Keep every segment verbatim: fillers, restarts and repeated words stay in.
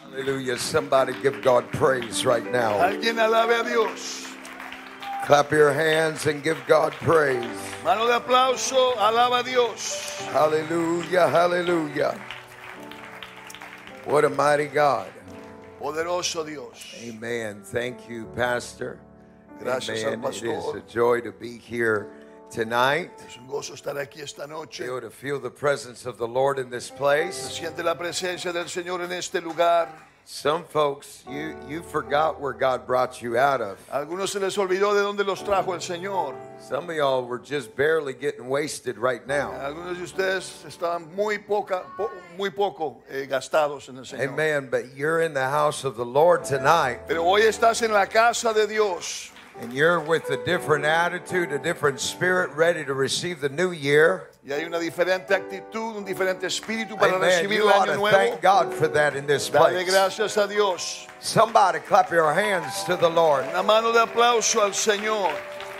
Hallelujah. Somebody give God praise right now. Alguien alabe a Dios. Clap your hands and give God praise. Mano de aplauso, alaba a Dios. Hallelujah, hallelujah. What a mighty God. Poderoso Dios. Amen. Thank you, Pastor. Gracias Amen. al It is pastor. a joy to be here tonight. Es un gozo estar aquí esta noche. Be able to feel the presence of the Lord in this place. Se siente la presencia del Señor en este lugar. Some folks, you, you forgot where God brought you out of. A algunos se les olvidó de dónde los trajo el Señor. Some of y'all were just barely getting wasted right now. Algunos de ustedes estaban muy poca, po- muy poco eh, gastados en el Señor. Amen. But you're in the house of the Lord tonight. Pero hoy estás en la casa de Dios. And you're with a different attitude, a different spirit, ready to receive the new year. Y hay una diferente actitud, un diferente espíritu para Amen. recibir You el ought año to nuevo. thank God for that in this Dale place. gracias a Dios. Somebody clap your hands to the Lord. Una mano de aplauso al Señor.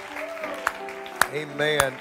Amen.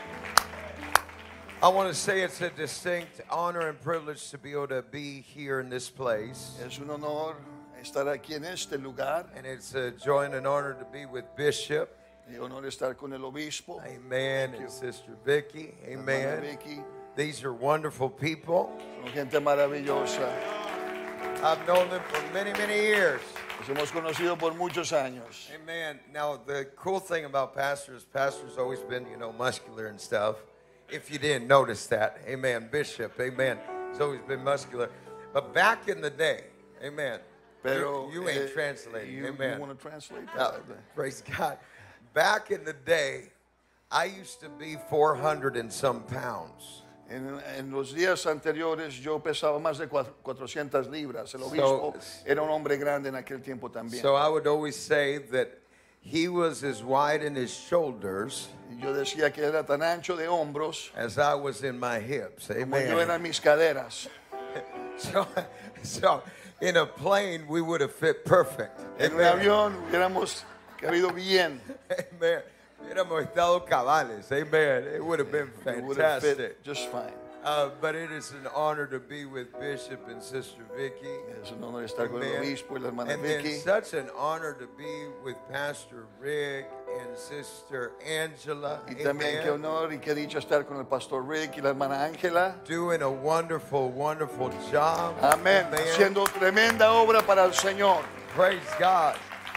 I want to say it's a distinct honor and privilege to be able to be here in this place. Es un honor estar aquí en este lugar. And it's a joy and an honor to be with Bishop. Y honor estar con el obispo. Amen. you. And Sister Vicky. Hermana Amen. Vicky. These are wonderful people. Son gente maravillosa. I've known them for many, many years. Los hemos conocido por muchos años. Amen. Now, the cool thing about pastors, pastors always been, you know, muscular and stuff. If you didn't notice that. Amen. Bishop. Amen. He's always been muscular. But back in the day, amen. Pero, you, you ain't eh, translating. You, amen. you want to translate Uh, that? praise God. Back in the day, I used to be four hundred and some pounds. En, en los días anteriores yo pesaba más de cuatrocientas libras. El obispo So- era un hombre grande en aquel tiempo también. So I would always say that he was as wide in his shoulders Y yo decía que era tan ancho de hombros as I was in my hips. como yo Amen. eran mis caderas. So, so in a plane, we would have fit perfect. En un Amen. avión hubiéramos cabido bien. Amen. Hubiéramos estado cabales. Amen. It would have been It would have fantastic. fit just fine. Uh, but it is an honor to be with Bishop and Sister Vicky. Es un honor estar con el Amen. obispo y la hermana And then Vicky. such an honor to be with Pastor Rick and Sister Angela. Y también Amen. qué honor y qué dicha estar con el pastor Rick y la hermana Ángela. Doing a wonderful, wonderful job. Amén. Haciendo tremenda obra para el Señor. Praise God.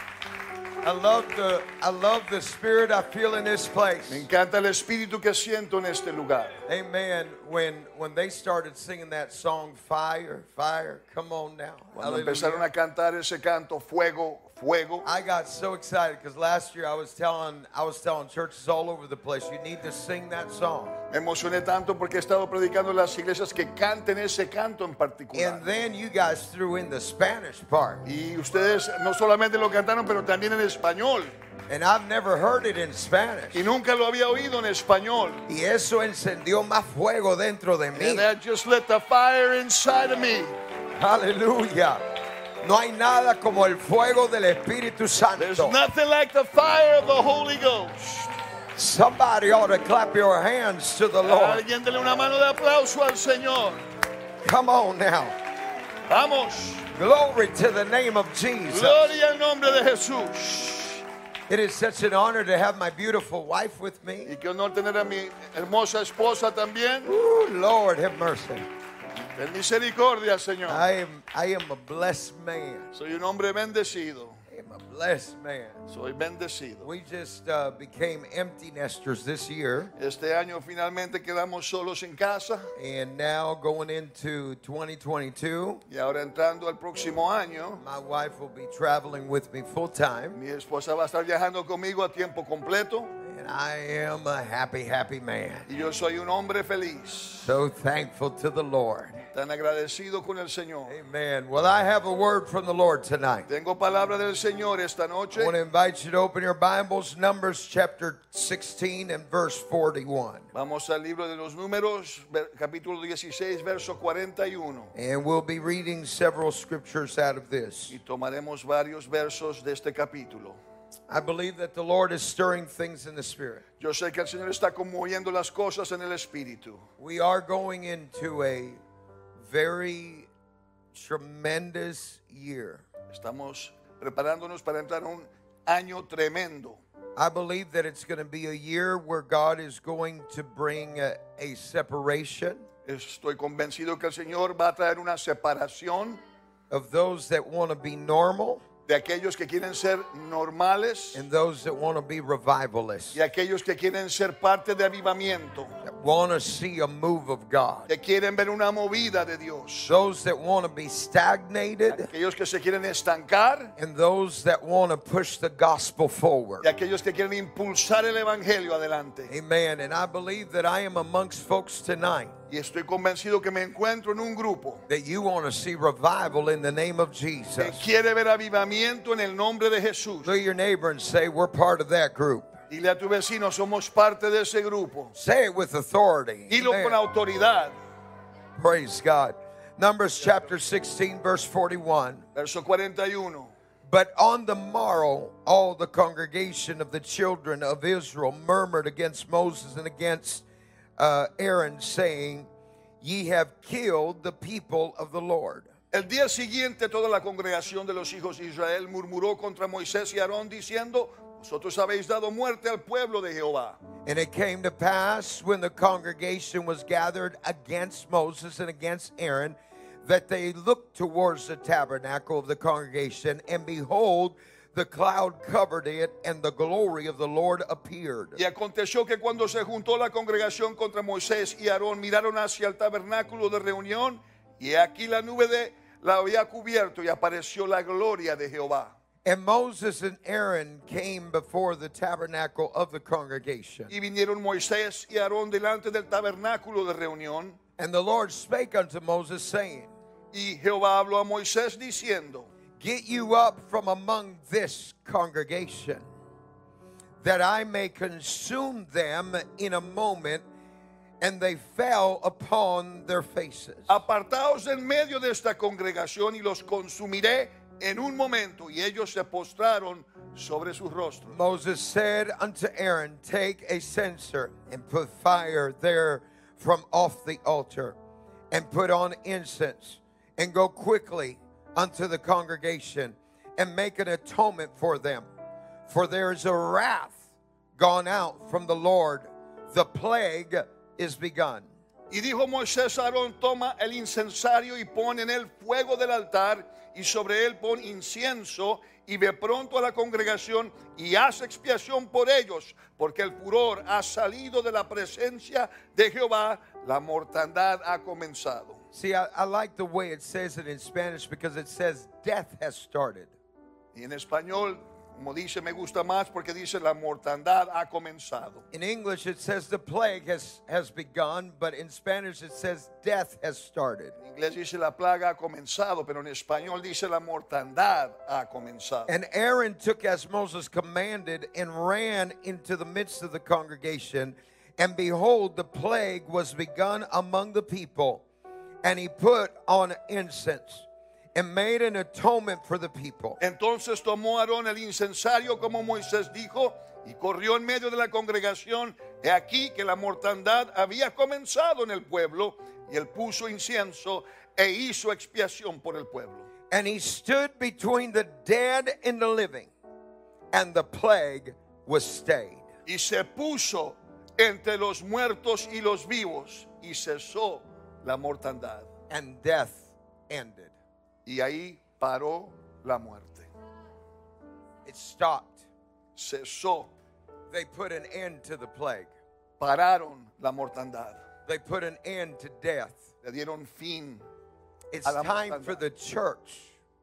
I love the I love the spirit I feel in this place. Me encanta el espíritu que siento en este lugar. Amen. When when they started singing that song, Fire, Fire, come on now. Cuando Hallelujah. empezaron a cantar ese canto, fuego, fuego. I got so excited because last year I was telling I was telling churches all over the place, you need to sing that song. Me emocioné tanto porque he estado predicando en las iglesias que canten ese canto en particular. And then you guys threw in the Spanish part. Y ustedes no solamente lo cantaron, pero también en español. And I've never heard it in Spanish. Y nunca lo había oído en español. Y eso encendió más fuego dentro de mí. And that just lit the fire inside of me. Aleluya. No hay nada como el fuego del Espíritu There's Santo. nothing like the fire of the Holy Ghost. Somebody ought to clap your hands to the Lord. Alguien dele una mano de aplauso al Señor. Come on now. Vamos. Glory to the name of Jesus. Gloria al nombre de Jesús. It is such an honor to have my beautiful wife with me. Y qué honor tener a mi hermosa esposa también. Ooh, Lord, have mercy. Ten misericordia, Señor. I am, I am a blessed man. Soy un hombre bendecido. I am a blessed man. Soy bendecido. We just uh, became empty nesters this year, Este año finalmente quedamos solos en casa. and now going into twenty twenty-two, Y ahora entrando al próximo año, my wife will be traveling with me full time, mi esposa va a estar viajando conmigo a tiempo completo. and I am a happy, happy man. Y yo soy un hombre feliz. So thankful to the Lord. Tan agradecido con el Señor. Amen. Well, I have a word from the Lord tonight. Tengo palabra del Señor esta noche. I want to invite you to open your Bibles, Numbers chapter sixteen and verse forty-one. Vamos al libro de los números, ver- capítulo dieciséis, verso cuarenta y uno. And we'll be reading several scriptures out of this. Y tomaremos varios versos de este capítulo. I believe that the Lord is stirring things in the Spirit. Yo sé que el Señor está conmoviendo las cosas en el Espíritu. We are going into a very tremendous year. Estamos preparándonos para entrar a un año tremendo. I believe that it's going to be a year where God is going to bring a, a separation Estoy convencido que el Señor va a traer una separación of those that want to be normal de aquellos que quieren ser normales and those that want to be revivalists, y aquellos que quieren ser parte de avivamiento, that want to see a move of God, que quieren ver una movida de Dios, those that want to be stagnated, aquellos que se quieren estancar and those that want to push the gospel forward. y aquellos que quieren impulsar el evangelio adelante. Amen. And I believe that I am amongst folks tonight Y estoy convencido que me encuentro en un grupo that you want to see revival in the name of que Jesus. quiere ver avivamiento en el nombre de Jesús. Look at your neighbor and say, we're part of that group. Dile a tu vecino, somos parte de ese grupo. Say it with authority. Dilo con Amen. autoridad. Praise God. Numbers chapter sixteen, verse forty-one. Verso cuarenta y uno. But on the morrow, all the congregation of the children of Israel murmured against Moses and against uh, Aaron, saying, Ye have killed the people of the Lord. El día siguiente toda la congregación de los hijos de Israel murmuró contra Moisés y Aarón diciendo, vosotros habéis dado muerte al pueblo de Jehová. And it came to pass when the congregation was gathered against Moses and against Aaron, that they looked towards the tabernacle of the congregation, and behold, the cloud covered it, and the glory of the Lord appeared. Y aconteció que cuando se juntó la congregación contra Moisés y Aarón, miraron hacia el tabernáculo de reunión, y he aquí la nube de la había cubierto, y apareció la gloria de Jehová. And Moses and Aaron came before the tabernacle of the congregation. Y vinieron Moisés y Aarón delante del tabernáculo de reunión, And the Lord spake unto Moses, saying, y Jehová habló a Moisés diciendo, Get you up from among this congregation, that I may consume them in a moment. And they fell upon their faces. apartaos en medio de esta congregación y los consumiré en un momento. Y ellos se postraron sobre sus rostros. Moses said unto Aaron, Take a censer and put fire there from off the altar, and put on incense, and go quickly unto the congregation, and make an atonement for them. For there is a wrath gone out from the Lord, the plague is begun. Y dijo Moisés a Aarón, toma el incensario y pon en él fuego del altar, y sobre él pon incienso, y ve pronto a la congregación y haz expiación por ellos, porque el furor ha salido de la presencia de Jehová, la mortandad ha comenzado. See, I, I like the way it says it in Spanish, because it says death has started. Y en español, como dice, me gusta más porque dice la mortandad ha comenzado. In English, it says the plague has, has begun, but in Spanish, it says death has started. En inglés dice la plaga ha comenzado, pero en español dice la mortandad ha comenzado. And Aaron took as Moses commanded and ran into the midst of the congregation. And behold, the plague was begun among the people. And he put on incense and made an atonement for the people. Entonces tomó Aarón el incensario como Moisés dijo y corrió en medio de la congregación. He aquí que la mortandad había comenzado en el pueblo, y él puso incienso e hizo expiación por el pueblo. And he stood between the dead and the living, and the plague was stayed. Y se puso entre los muertos y los vivos, y cesó la mortandad. And death ended. Y ahí paró la muerte. It stopped. Cesó. They put an end to the plague. Pararon la mortandad. They put an end to death. Le dieron fin. It's a la time mortandad. for the church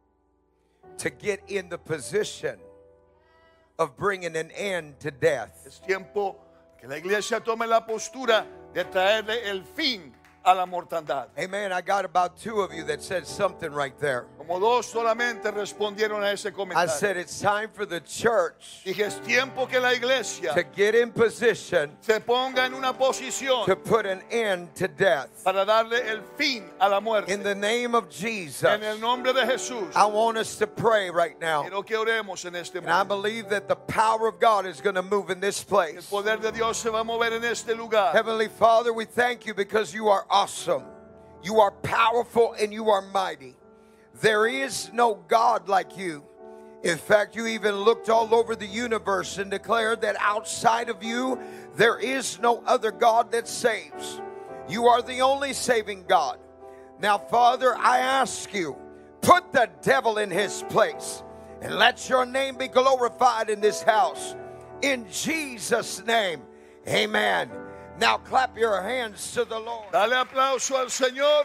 to get in the position of bringing an end to death. Es tiempo que la iglesia tome la postura de traerle el fin a la mortandad. Amen. I got about two of you that said something right there. Como dos solamente respondieron a ese I comentario. said it's time for the church Dije, es tiempo que la iglesia to get in position se ponga en una posición to put an end to death. para darle el fin a la muerte. In the name of Jesus, En el nombre de Jesús, I want us to pray right now. quiero que oremos en este And I momento. believe that the power of God is going to move in this El place. poder de Dios se va a mover en este lugar. Heavenly Father, we thank you because you are awesome. You are powerful and you are mighty. There is no God like you. In fact, you even looked all over the universe and declared that outside of you, there is no other God that saves. You are the only saving God. Now, Father, I ask you, put the devil in his place and let your name be glorified in this house. In Jesus' name, amen. Now clap your hands to the Lord. Dale aplauso al Señor.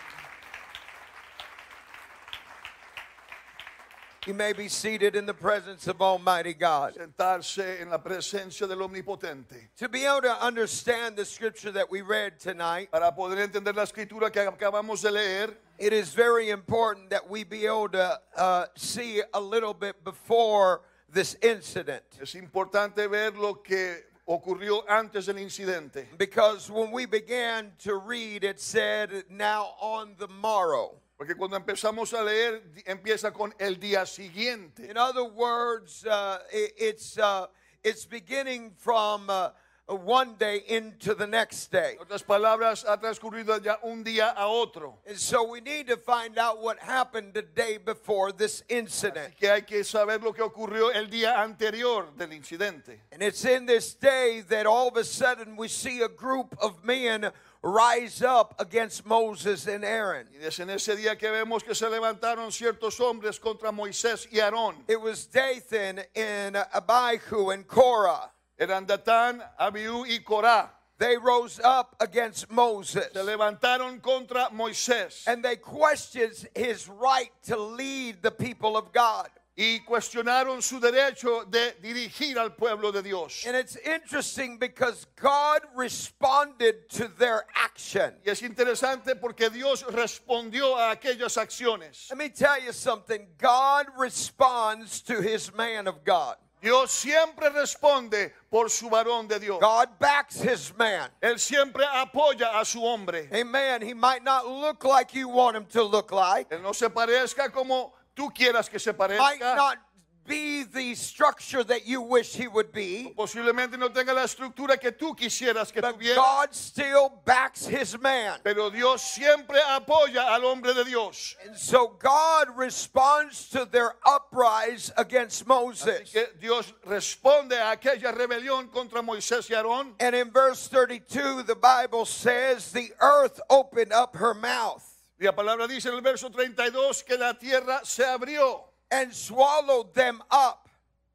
You may be seated in the presence of Almighty God. Sentarse en la presencia del Omnipotente. To be able to understand the scripture that we read tonight, Para poder entender la escritura que acabamos de leer, it is very important that we be able to uh, see a little bit before this incident. es importante ver lo que ocurrió antes del incidente. Because when we began to read, it said, now on the morrow. Porque cuando empezamos a leer, empieza con el día siguiente. In other words, uh, it, it's, uh, it's beginning from uh, one day into the next day. En otras palabras, ha transcurrido ya un día a otro. And so we need to find out what happened the day before this incident. Así que hay que saber lo que ocurrió el día anterior del incidente. And it's in this day that all of a sudden we see a group of men rise up against Moses and Aaron. Y es en ese día que vemos que se levantaron ciertos hombres contra Moisés y Aarón. It was Dathan and Abihu and Korah. Eran Datán, Abiú y Corá. They rose up against Moses. Se levantaron contra Moisés And they questioned his right to lead the people of God. y cuestionaron su derecho de dirigir al pueblo de Dios. And it's interesting because God responded to their action. Y es interesante porque Dios respondió a aquellas acciones. Let me tell you something. God responds to his man of God. Dios siempre responde por su varón de Dios. God backs his man. Él siempre apoya a su hombre. Amen. He might not look like you want him to look like. Él no se parezca como tú quieras que se Might parezca. not be the structure that you wish he would be. Posiblemente no tenga la estructura que tú quisieras que But tuviera. God still backs his man. Pero Dios siempre apoya al hombre de Dios. And so God responds to their uprise against Así Moses. que Dios responde a aquella rebelión contra Moisés y Aarón. And in verse thirty-two, the Bible says, the earth opened up her mouth Y la palabra dice en el verso treinta y dos que la tierra se abrió and swallowed them up,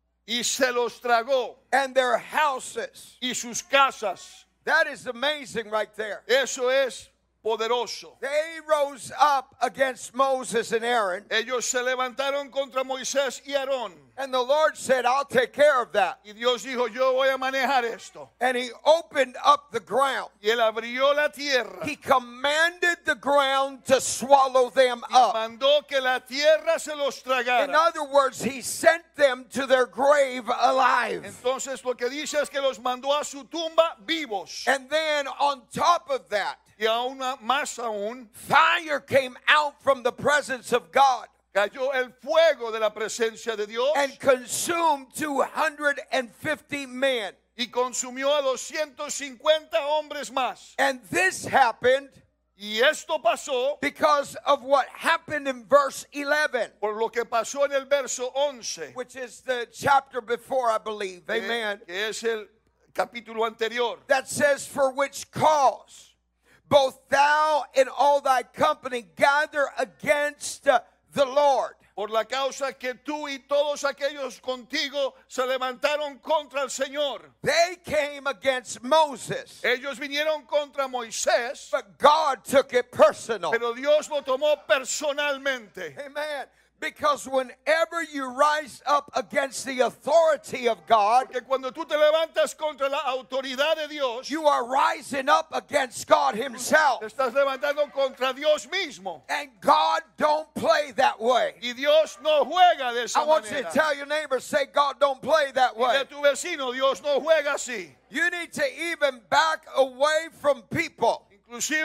y se los tragó and their houses. y sus casas. That is amazing right there. Eso es poderoso. They rose up against Moses and Aaron, Ellos se levantaron contra Moisés y Aarón. and the Lord said, I'll take care of that. Y Dios dijo, yo voy a manejar esto. And he opened up the ground. Y él abrió la tierra. He commanded the ground to swallow them Y up. mandó que la tierra se los In tragara. other words, he sent them to their grave alive. Entonces lo que dice es que los mandó a su tumba vivos. And then on top of that, Y aún más aún, fire came out from the presence of God cayó el fuego de la presencia de Dios and consumed two hundred fifty men. y consumió a doscientos cincuenta hombres más. And this happened Y esto pasó because of what happened in verse eleven, por lo que pasó en el verso once, which is the chapter before, I believe. que, Amen. que es el capítulo anterior. That says, for which cause both thou and all thy company gather against uh, the Lord. Por la causa que tú y todos aquellos contigo se levantaron contra el Señor. They came against Moses, Ellos vinieron contra Moisés, but God took it personal. pero Dios lo tomó personalmente. Amen. Because whenever you rise up against the authority of God, Porque cuando tú te levantas contra la autoridad de Dios, you are rising up against God himself. te estás levantando contra Dios mismo. And God don't play that way. Y Dios no juega de esa I want you to manera. tell your neighbor, say, God don't play that Y way. de tu vecino, Dios no juega así. You need to even back away from people. Inclusive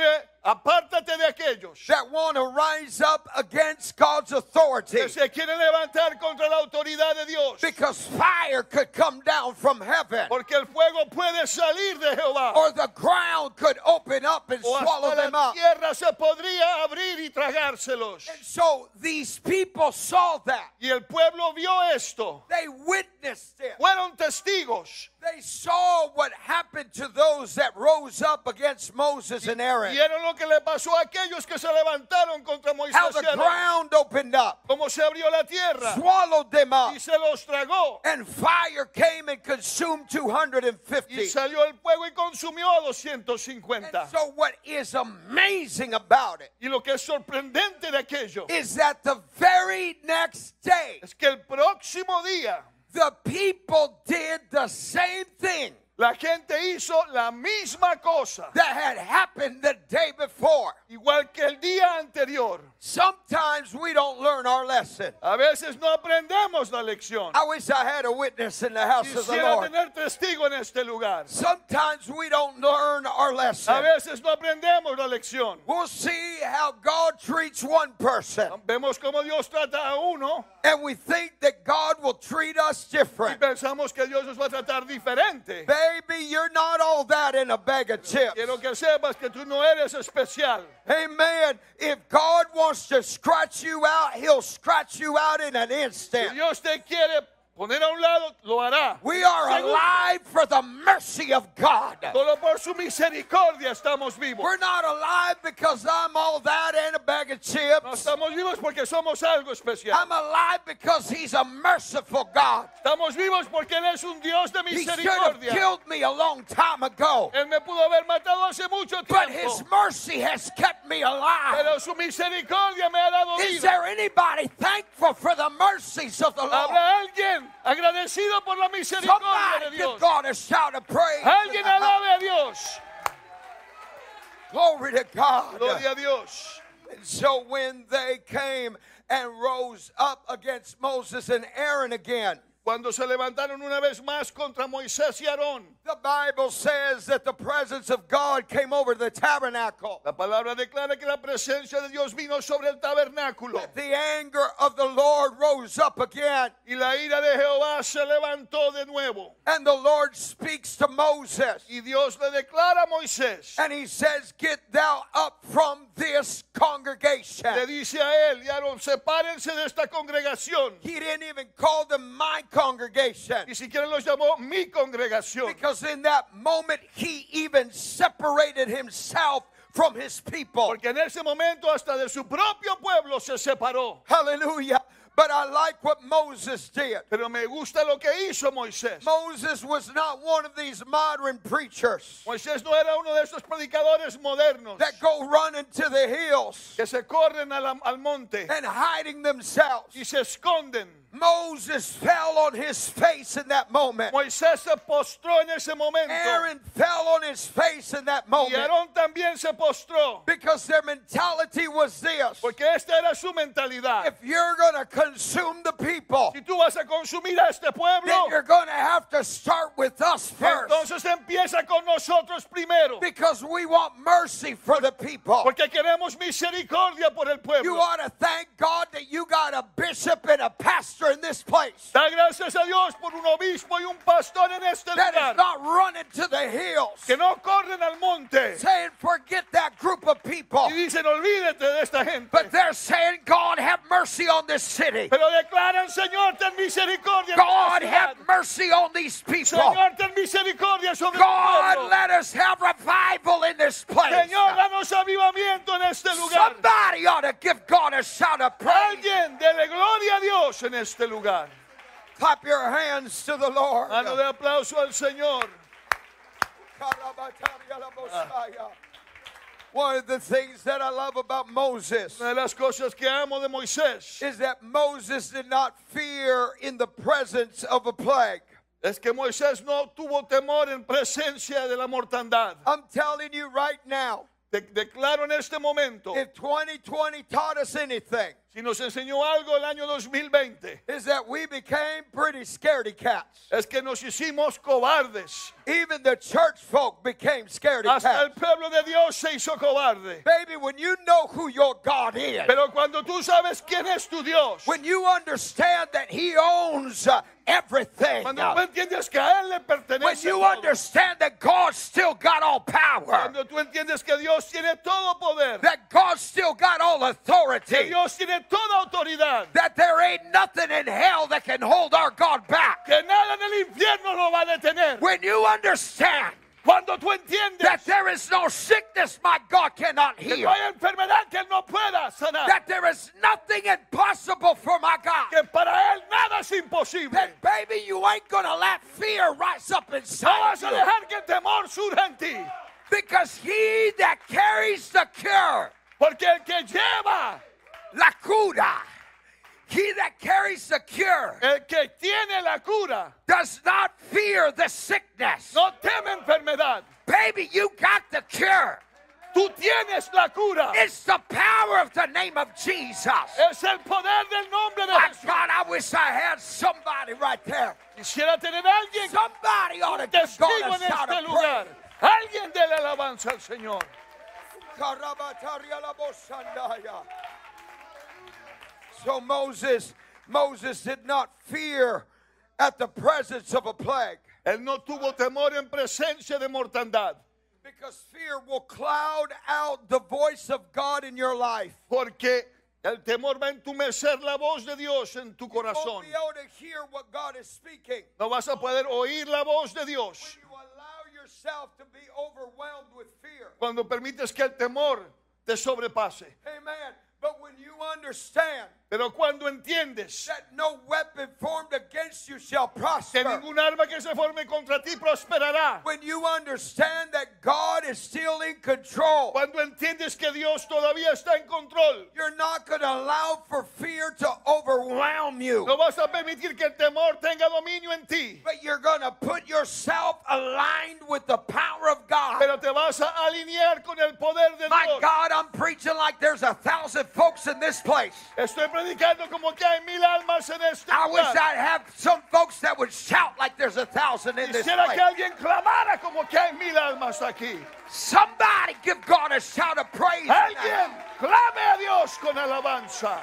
apártate de aquellos that want to rise up against God's authority. que se quieren levantar contra la autoridad de Dios. Because fire could come down from heaven, Porque el fuego puede salir de Jehová. or the ground could open up and O swallow hasta them la up. tierra se podría abrir y tragárselos. And so these people saw that. Y el pueblo vio esto. They witnessed it. Fueron testigos. They saw what happened to those that rose up against Moses and Aaron. Vieron lo que le pasó a aquellos que se levantaron contra How Moisés the y Aarón. ground opened up, Cómo se abrió la tierra swallowed them up, y se los tragó. and fire came and consumed two hundred Y fifty. salió el fuego y consumió a doscientos And cincuenta. so what is amazing about it Y lo que es sorprendente de aquello is that the very next day, es que el próximo día the people did the same thing la gente hizo la misma cosa, that had happened the day before. igual que el día anterior. Sometimes we don't learn our lesson. A veces no aprendemos la lección. I wish I had a witness in the house of the Quisiera Lord. tener testigo en este lugar. Sometimes we don't learn our A lesson. veces no aprendemos la lección. We'll see how God treats one person, Vemos cómo Dios trata a uno and we think that God will treat us y different. pensamos que Dios nos va a tratar diferente. Baby, you're not all that in a bag of chips. Quiero que sepas que tú no eres especial. Amen. If God wants to scratch you out, He'll scratch you out in an Si instant. Dios te quiere poner a un lado, lo hará. We are Segundo, alive for the mercy of God. solo por su misericordia estamos vivos. We're not alive because I'm all that and a bag of No chips. estamos vivos porque somos algo especial. I'm alive because He's a merciful God. Estamos vivos porque Él es un Dios de He should have misericordia. killed me a long time ago, Él me pudo haber matado hace mucho but His tiempo, mercy has kept me alive. pero su misericordia me ha dado Is vida. there anybody thankful for the mercies of the Lord? ¿Habrá alguien agradecido por la misericordia Somebody de give Dios? God a shout of praise. Alguien alabe a Dios. Glory to God. Gloria a Dios. And so when they came and rose up against Moses and Aaron again, Cuando se levantaron una vez más contra Moisés y Aarón, the Bible says that the presence of God came over the tabernacle. la palabra declara que la presencia de Dios vino sobre el tabernáculo The anger of the Lord rose up again. y la ira de Jehová se levantó de nuevo. And the Lord speaks to Moses. Y Dios le declara a Moisés, And He says, get thou up from this congregation. le dice a él y a Aarón, sepárense de esta congregación. He didn't even call them my congregation. Ni siquiera los llamó mi congregación. Because in that moment, He even separated Himself from His people. Porque en ese momento hasta de su propio pueblo se separó. Hallelujah. But I like what Moses did. Pero me gusta lo que hizo Moisés. Moses was not one of these modern preachers Moisés no era uno de estos predicadores modernos that go running to the hills que se corren al, al monte and hiding themselves. y se esconden. Moses fell on his face in that moment. Moisés se postró en ese momento. Aaron fell on his face in that Y moment. Aarón también se postró. Because their mentality was this: Porque esta era su mentalidad. if you're going to consume the people, Si tú vas a consumir a este pueblo, then you're going to have to start with us first. entonces empieza con nosotros primero. Because we want mercy for the people. Porque queremos misericordia por el You pueblo. ought to thank God that you got a bishop and a pastor in this place Da gracias a Dios por un obispo y un pastor en este that is lugar. not running to the hills Que no corren al monte. saying, forget that group of people. Y dicen, olvídate de esta gente. But they're saying, God, have mercy on this city. Pero declaran, Señor, ten misericordia. God, de esta have ciudad. mercy on these people. Señor, ten misericordia sobre God, el pueblo. let us have revival in this place. Señor, danos avivamiento en este lugar. Somebody ought to give God a shout of praise. Alguien dele gloria a Dios en este lugar. Clap your hands to the Lord. Mano de aplauso al Señor. One of the things that I love about Moses Una de las cosas que amo de Moisés is that Moses did not fear in the presence of a plague. es que Moisés no tuvo temor en presencia de la mortandad. I'm telling you right now, De- declaro en este momento, if twenty twenty taught us anything, Si nos enseñó algo el año dos mil veinte, is that we became pretty scaredy cats. es que nos hicimos cobardes. Even the church folk became scaredy Hasta el cats. pueblo de Dios se hizo cobarde. Baby, when you know who your God is, Pero cuando tú sabes quién es tu Dios, when you understand that He owns uh, everything, cuando uh, tú entiendes que a Él le when pertenece you todo, understand that God still got all power, cuando tú entiendes que Dios tiene todo poder, that God still got all que authority, Dios tiene toda autoridad, that there ain't nothing in hell that can hold our God back. que nada en el infierno lo va a detener. When you understand Cuando tú entiendes that there is no sickness my God cannot que no heal, hay enfermedad que Él no pueda sanar, that there is nothing impossible for my God, que para Él nada es imposible, then baby, you ain't gonna let fear rise up no inside vas a you, dejar que el temor surja en ti, because he that carries the cure, porque el que lleva, la cura, he that carries the cure el que tiene la cura, does not fear the sickness. no teme enfermedad. Baby, you got the cure. Tú tienes la cura. It's the power of the name of Jesus. Es el poder del nombre de My Jesús. God, I wish I had somebody right there. Quisiera tener a alguien Somebody ought to give God testigo a en shout este of lugar. praise. Alguien de la alabanza al Señor. So Moses, Moses did not fear at the presence of a plague, Él no tuvo temor en presencia de mortandad, because fear will cloud out the voice of God in your life. porque el temor va a entumecer la voz de Dios en tu You won't corazón. be able to hear what God is speaking. No vas a poder oír la voz de Dios When you allow yourself to be overwhelmed with fear. cuando permites que el temor te sobrepase. Amen. But when you understand Pero cuando entiendes that no weapon formed against you shall que prosper, ningún arma que se forme contra ti prosperará, when you understand that God is still in control, cuando entiendes que Dios todavía está en control, you're not going to allow for fear to overwhelm you, no vas a permitir que el temor tenga dominio en ti, but you're going to put yourself aligned with the power of God. pero te vas a alinear con el poder de My Dios. God, I'm preaching like there's a thousand folks in this place. Estoy predicando como que hay mil almas en este I wish lugar. I'd have some folks that would shout like there's a thousand in this Quisiera place. que alguien clamara como que hay mil almas aquí. Somebody give God a shout of praise. Alguien clame a Dios con alabanza.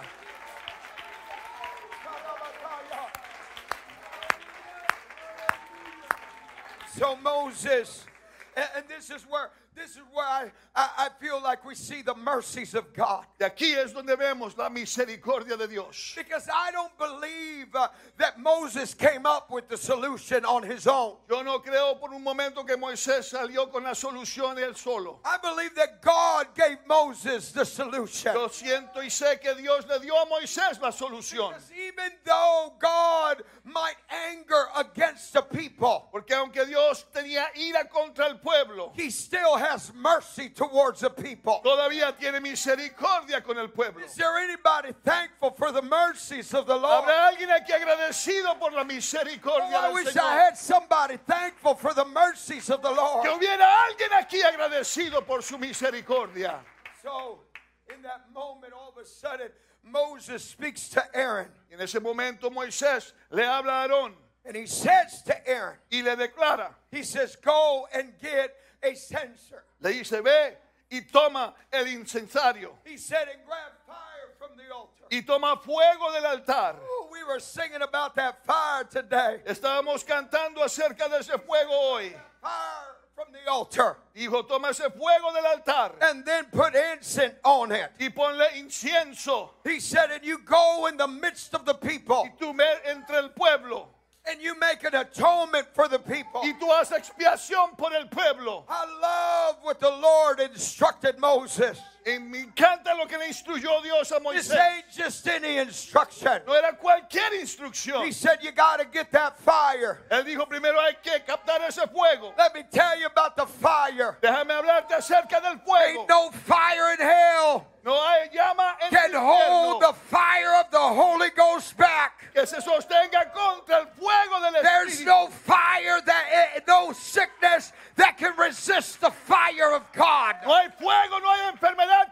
So Moses, and, and this is where this is where I, I, I feel like we see the mercies of God. Y aquí es donde vemos la misericordia de Dios. Because I don't believe uh, that Moses came up with the solution on his own. Yo no creo por un momento que Moisés salió con la solución él solo. I believe that God gave Moses the solution. Yo siento y sé que Dios le dio a Moisés la solución. Because even though God might anger against the people, Porque aunque Dios tenía ira contra el pueblo, He still has mercy towards the people. todavía tiene misericordia con el pueblo. Is there anybody thankful for the mercies of the Lord? ¿Habrá alguien aquí agradecido por la misericordia Oh, I del wish Señor? I had somebody thankful for the mercies of the Lord. Que hubiera alguien aquí agradecido por su misericordia. So, in that moment, all of a sudden, Moses speaks to Aaron. Y en ese momento Moisés le habla a Aarón And he says to Aaron, y le declara, he says, go and get a censer. le dice, ve y toma el incensario He said, and grab fire from the altar. y toma fuego del altar. Ooh, we were singing about that fire today. Estábamos cantando acerca de ese fuego hoy. Fire from the altar. Dijo, toma ese fuego del altar And then put incense on it. y ponle incienso. He said, and you go in the midst of the people. Y tú ve entre el pueblo. And you make an atonement for the people. Y tú haces expiación por el pueblo. I love what the Lord instructed Moses. Y me encanta lo que le instruyó Dios a This Moisés. ain't just any instruction. No era cualquier instrucción. He said, you got to get that fire. Él dijo, primero hay que captar ese fuego. Let me tell you about the fire. Déjame hablarte acerca del fuego. Ain't no fire in hell No hay llama en can el hold infierno the fire of the Holy Ghost back. que se sostenga contra el fuego del There's Espíritu. no fire that, eh, no sickness that can resist the fire of God. No hay fuego, no hay enfermedad que pueda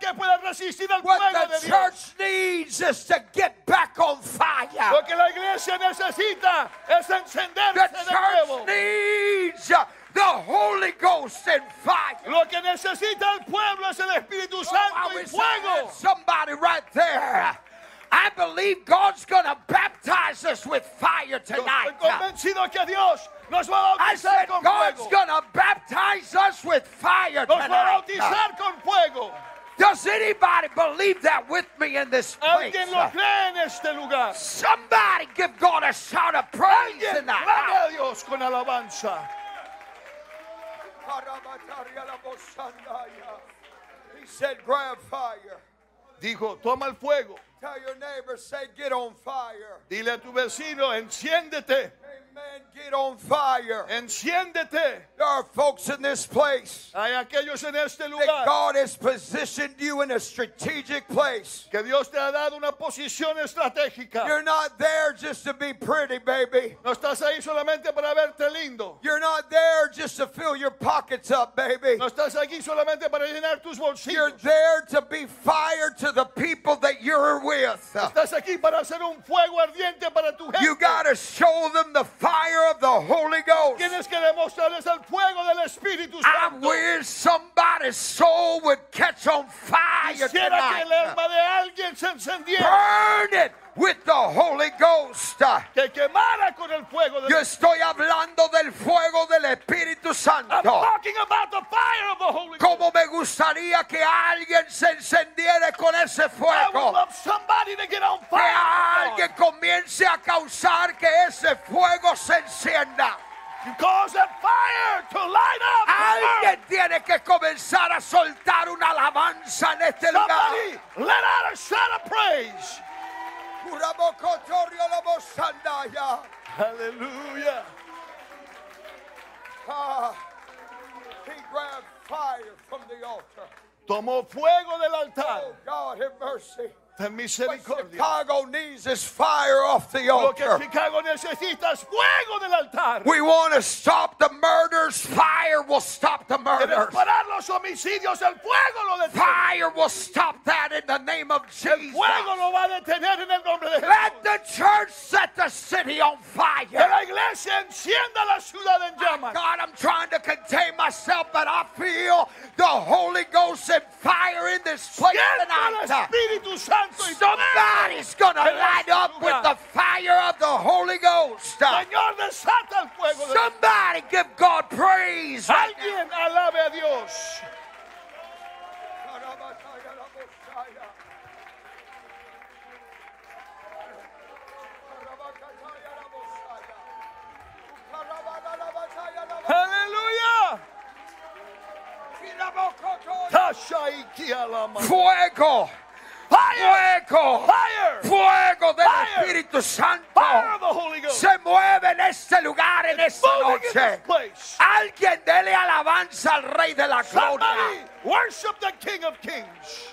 resistir al What fuego the de Dios. church needs is to get back on fire. Lo que la iglesia necesita es The encenderse de church nuevo. needs uh, the Holy Ghost and fire. Lo que necesita el pueblo es el Espíritu I Santo y wish I fuego. had somebody right there. I believe God's going to baptize us with fire Yo tonight. estoy convencido que Dios nos va a I bautizar said con God's fuego. going to baptize us with fire Nos va a tonight. bautizar con fuego. Does anybody believe that with me in this place? Alguien lo cree en este lugar. Somebody give God a shout of praise Alguien in the clame house. a Dios con alabanza. He said, grab fire. Dijo, toma el fuego. Tell your neighbor, say, get on fire. Dile a tu vecino, enciéndete. Amen. Get on fire. Enciéndete. There are folks in this place Hay aquellos en este that lugar God has positioned you in a strategic place. que Dios te ha dado una posición estratégica. You're not there just to be pretty, baby. No estás ahí solamente para verte lindo. You're not there just to fill your pockets up, baby. No estás aquí solamente para llenar tus You're bolsillos. there to be fire to the people that you're with. Estás aquí para hacer un fuego ardiente para tu gente. You got to show them the fire of the Holy Ghost. Tienes que demostrarles el fuego del Espíritu I Santo. wish somebody's soul would catch on fire Quisiera que el tonight. alma de alguien se encendiera, Burn it with the Holy Ghost. que quemara con el fuego del Yo estoy hablando del fuego del Espíritu I'm Santo. talking about the fire of the Holy Ghost. Como me gustaría que alguien se encendiera con ese I would fuego. love somebody to get on Que fire. alguien comience a causar que ese fuego se encienda. You cause that fire to light up. Alguien tiene que comenzar a soltar una alabanza en este lugar. Somebody let out a shout of praise. Hallelujah. Ah, he grabbed fire from the altar. Tomó fuego del altar. Oh, God, have mercy. Ten What misericordia. Chicago needs is fire off the Lo que altar. Chicago necesita es fuego del altar. We want to stop the murders. Fire will stop the Quieres murders. parar los homicidios, el fuego lo detiene. Fire will stop that in the name of El Jesus. fuego lo va a detener en el nombre de Let Jesús. the church set the city on Que fire. la iglesia encienda la ciudad en llamas. God, I'm trying to contain myself, but I feel the Holy Ghost and fire in this place Siento el tonight. Espíritu Santo y Somebody's going to light up with the fire of the Holy Ghost. Señor, desata el fuego de Somebody give God praise. Alguien alabe a Dios. Aleluya. Tasha y Kialama. Fuego. Fire. Fuego. Fire. Fuego del Fire. Espíritu Santo. Fire of the Holy Ghost. Se mueve en este lugar, en esta Moving in this noche. place. Alguien dele alabanza al Rey de la Somebody Gloria. worship the King of Kings.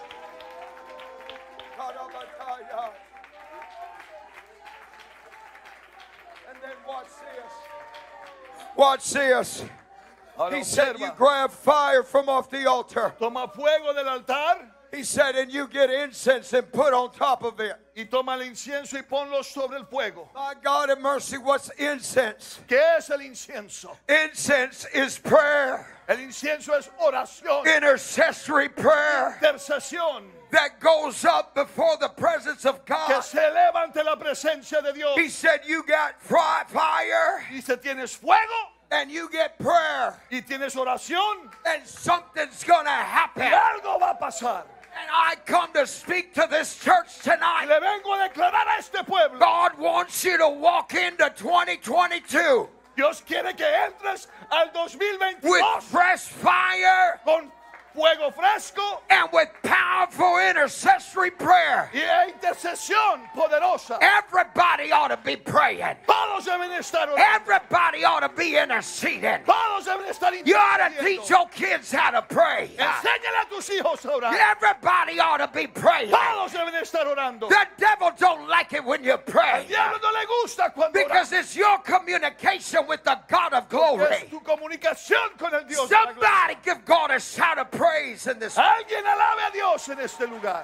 And then watch this. Watch this. Ahora He said, observa. you grab fire from off the altar. Toma fuego del altar He said, and you get incense and put on top of it. y toma el incienso y ponlo sobre el fuego. My God have mercy, what's incense? ¿Qué es el incienso? Incense is prayer, El incienso es oración, intercessory prayer intercesión, that goes up before the presence of que God. se eleva ante la presencia de Dios. He said, you got fri- fire Dice, tienes fuego and you get prayer, y tienes oración and something's going to y happen. algo va a pasar. And I come to speak to this church Y tonight. le vengo a declarar a este pueblo. God wants you to walk into twenty twenty-two Dios quiere que entres al dos mil with veintidós fresh fire con fuego fresco and with powerful intercessory prayer. y intercesión poderosa. Everybody ought ought to be praying. Todos deben estar orando. Everybody ought to be interceding. Todos deben estar You ought to intercediendo. teach your kids how to pray. Enséñale a tus hijos a orar. Everybody ought to be praying. Todos deben estar orando. The devil don't like it when you pray. Al diablo no le gusta cuando Because oras. it's your communication with the God of Es glory. tu comunicación con el Dios de la gloria. Somebody give God a shout of praise in this. Alguien alabe a Dios en este lugar.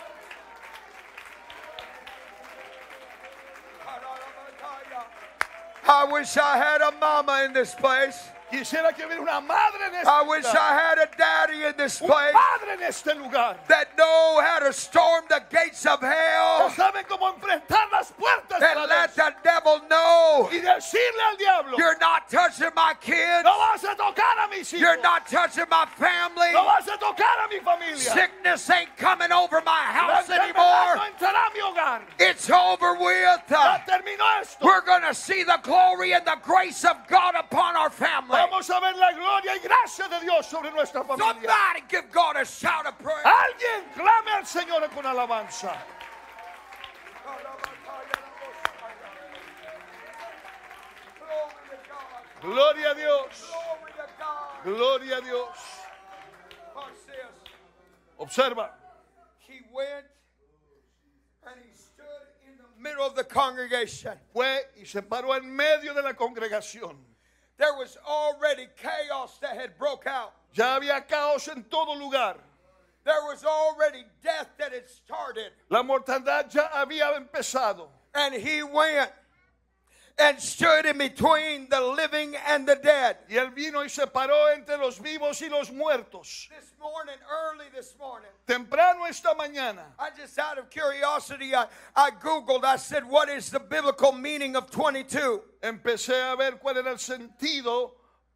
I wish I had a mama in this place. Quisiera que hubiera una madre en este I wish lugar. I had a daddy in this Un place padre en este lugar. that know how to storm the gates of Que hell sabe cómo enfrentar las puertas and del let Hades. the devil know Y decirle al diablo, you're not touching my kids, no vas a tocar a mis hijos. you're not touching my family. No vas a tocar a mi familia. Sickness ain't coming over my La house enfermedad anymore. no entrará a mi hogar. It's over with. Ya terminó esto. We're going to see the glory and the grace of God upon our family. Vamos a ver la gloria y gracia de Dios sobre nuestra familia. Somebody give God a shout of praise. Alguien clame al Señor con alabanza. Gloria a Dios. Gloria a Dios. Observa. He went and he stood in the middle of the congregation. Fue y se paró en medio de la congregación. There was already chaos that had broke out. Ya había caos en todo lugar. There was already death that had started. La mortandad ya había empezado. And he went and stood in between the living and the dead. Y él vino y se paró entre los vivos y los muertos. This morning, early this morning, Temprano esta mañana, I just out of curiosity, I, I Googled, I said, what is the biblical meaning of twenty-two? empecé a ver cuál era el sentido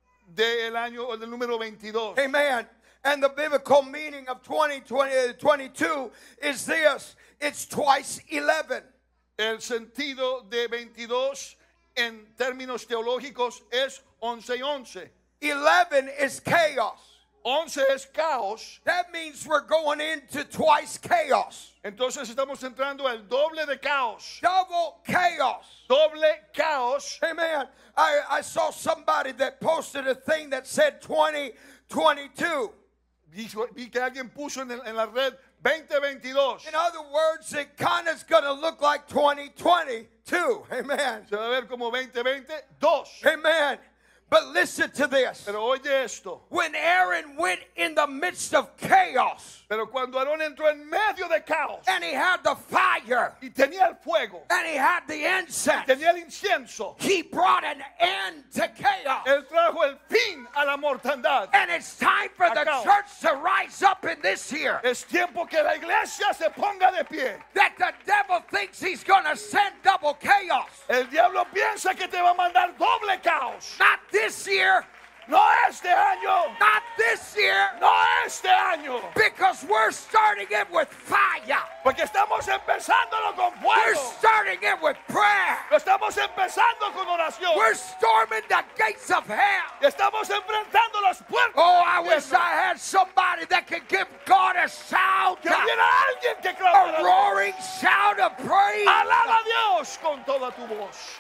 del año o del número veintidós. Amen. And the biblical meaning of twenty, twenty, twenty-two is this. It's twice eleven. El sentido de veintidós en términos teológicos es once y once. eleven is chaos. once es caos. That means we're going into twice chaos. Entonces estamos entrando al doble de caos. Double chaos. Doble caos. Amen. I, I saw somebody that posted a thing that said twenty twenty-two. Vi, vi que alguien puso en, el, en la red veinte veintidós. In other words, it kind of is going to look like twenty twenty-two. Amen. Se va a ver como veinte veintidós. Amen. But listen to this. Pero oye esto. When Aaron went in the midst of chaos, Pero cuando Aarón entró en medio de caos and he had the fire, y tenía el fuego, and he had the incense, tenía el incienso, he brought an end to chaos. él trajo el fin a la mortandad. And it's time for the Acá. church to rise up in this year. Es tiempo que la iglesia se ponga de pie. That the devil thinks he's going to send double chaos. El diablo piensa que te va a mandar doble caos. Not this year, No este año, not this year, no este año. because we're starting it with fire. Porque estamos empezándolo con We're fuego. starting it with prayer. Lo estamos empezando con oración. We're storming the gates of hell. Estamos enfrentando las puertas. Oh, I del wish infierno. I had somebody that could give God a shout, Que hubiera alguien que clame. a roaring shout of praise. Alaba a Dios con toda tu voz.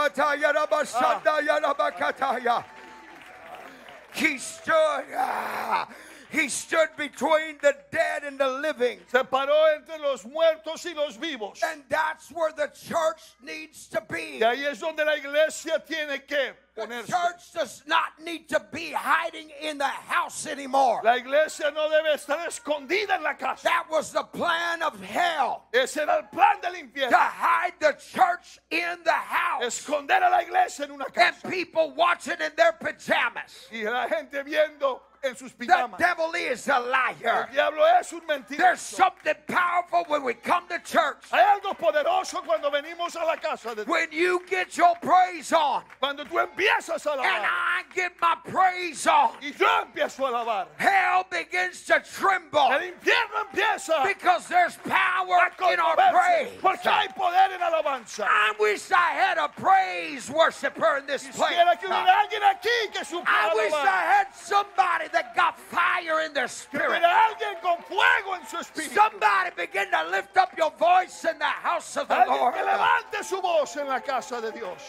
He stood, ah, he stood between the dead and the living. Se paró entre los muertos y los vivos. And that's where the church needs to be. Y ahí es donde la iglesia tiene que The ponerse. church does not need to be hiding in the house anymore. La iglesia no debe estar escondida en la casa. That was the plan of hell, Ese era el plan del to infierno. hide the church in the house. Esconder a la iglesia en una And casa. people watching in their pajamas. Y la gente viendo en sus The pijamas. devil is a liar. El diablo es un There's mentiroso. something powerful when we come to church. Hay algo poderoso cuando venimos a la casa de Dios. When you get your praise on, Cuando tú empiezas a and alabar. I get my praise on, Y yo empiezo a alabar. hell begins to tremble El infierno empieza because there's power a in our conmoverse. praise. Porque hay poder en alabanza. I wish I had a praise worshiper in this place. Quisiera que hubiera alguien aquí que supiera I wish alabar. I had somebody that got fire in their Que spirit. hubiera alguien con fuego en su espíritu. Somebody begin to lift up your voice in the house of the Alguien Lord. que levante su voz en la casa de Dios.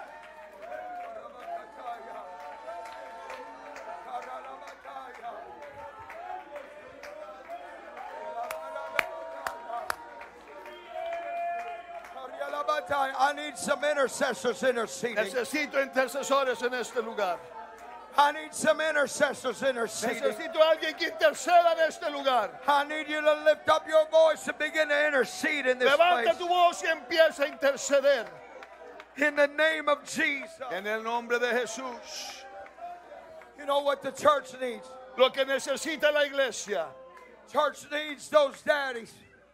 I need some intercessors interceding. Necesito intercesores en este lugar. I need some intercessors interceding. Necesito alguien que interceda en este lugar. I need you to lift up your voice and begin to intercede in this Levanta place. tu voz y empieza a interceder. In the name of Jesus. En el nombre de Jesús. You know what the church needs? Lo que necesita la iglesia. Church needs those daddies.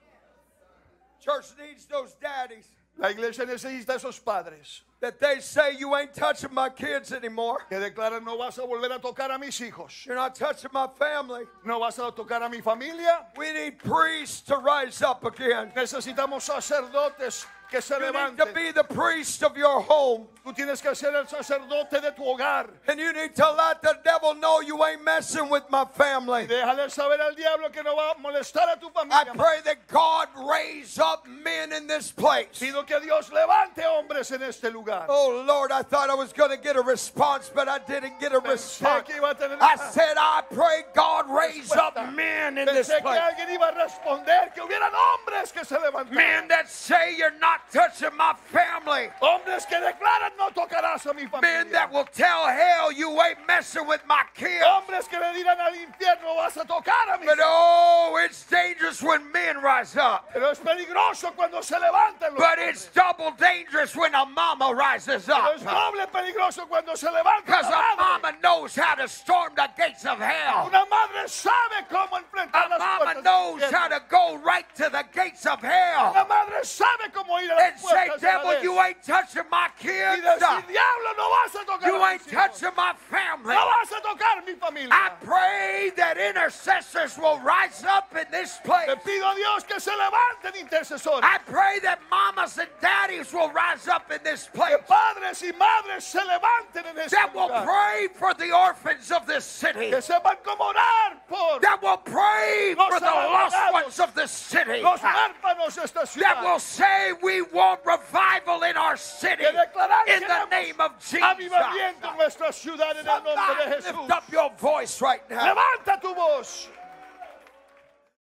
Church needs those daddies. La iglesia necesita esos padres That they say, you ain't touching my kids anymore. que declaran: no vas a volver a tocar a mis hijos, You're not touching my family. no vas a tocar a mi familia. We need priests to rise up again. Necesitamos sacerdotes que se You need to levanten. be the priest of your home. Tú tienes que ser el sacerdote de tu hogar. And you need to let the devil know you ain't messing with my family. Déjale saber al diablo que no va a molestar a tu I familia. pray that God raise up men in this place. Pido que Dios levante hombres en este lugar. Oh Lord, I thought I was going to get a response, but I didn't get a Pensé response. que iba a tener I said, I pray God raise up respuesta. men in this Pensé que place. alguien iba a responder, que hubieran hombres que se levantaran. Men that say you're not touching my family. Hombres que declaran: no tocarás a mi Men familia. that will tell hell you ain't messing with my kids. Hombres que le dirán al infierno: vas a tocar a mi But oh, it's dangerous when men rise up. Pero es peligroso cuando se levantan los But hombres. it's double dangerous when a mama rises Pero up. es doble peligroso cuando se levanta Because la a madre. mama knows how to storm the gates of hell. Una madre sabe cómo enfrentar A las mama puertas del knows infierno. how to go right to the gates of hell Una madre sabe cómo ir a and las say, puertas de la devil, vez. you ain't touching my Y kids. decir: diablo, no vas a tocar You a ain't mis hijos. touching my family. No vas a tocar mi familia. I pray that intercessors will rise up in this place. Le pido a Dios que se levanten intercesores. I pray that mamas and daddies will rise up in this place. Que padres y madres se levanten en este That will lugar. pray for the orphans of this city. Que sepan cómo orar por That will pray Los for the lost abandonados. ones of this city. los huérfanos de esta That ciudad. will say we want revival in our city. Que declarar In the queremos name of Jesus. avivamiento en nuestra ciudad en el nombre de Somebody Jesús. lift up your voice right now. Levanta tu voz.